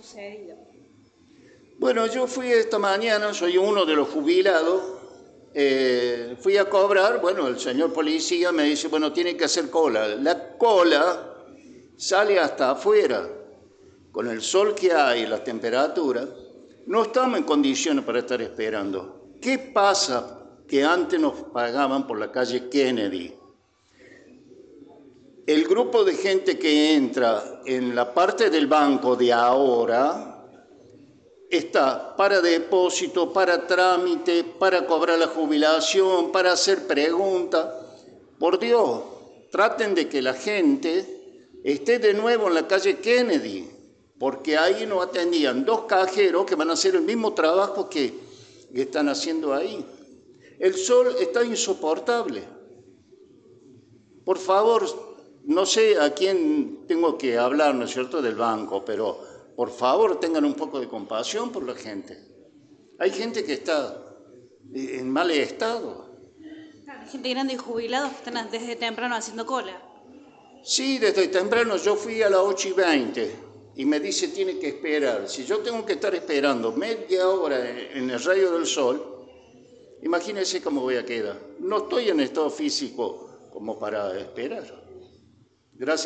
sucedido? Bueno, yo fui esta mañana, soy uno de los jubilados, fui a cobrar, bueno, el señor policía me dice, bueno, tiene que hacer cola. La cola sale hasta afuera, con el sol que hay, la temperatura, no estamos en condiciones para estar esperando. ¿Qué pasa que antes nos pagaban por la calle Kennedy? El grupo de gente que entra en la parte del banco de ahora está para depósito, para trámite, para cobrar la jubilación, para hacer preguntas. Por Dios, traten de que la gente esté de nuevo en la calle Kennedy, porque ahí nos atendían dos cajeros que van a hacer el mismo trabajo que están haciendo ahí. El sol está insoportable. Por favor, no sé a quién tengo que hablar, ¿no es cierto?, del banco, pero por favor tengan un poco de compasión por la gente. Hay gente que está en mal estado. Claro, gente grande y jubilados que están desde temprano haciendo cola. Sí, desde temprano yo fui a las 8:20 y me dice tiene que esperar. Si yo tengo que estar esperando media hora en el rayo del sol, imagínense cómo voy a quedar. No estoy en estado físico como para esperar. Gracias.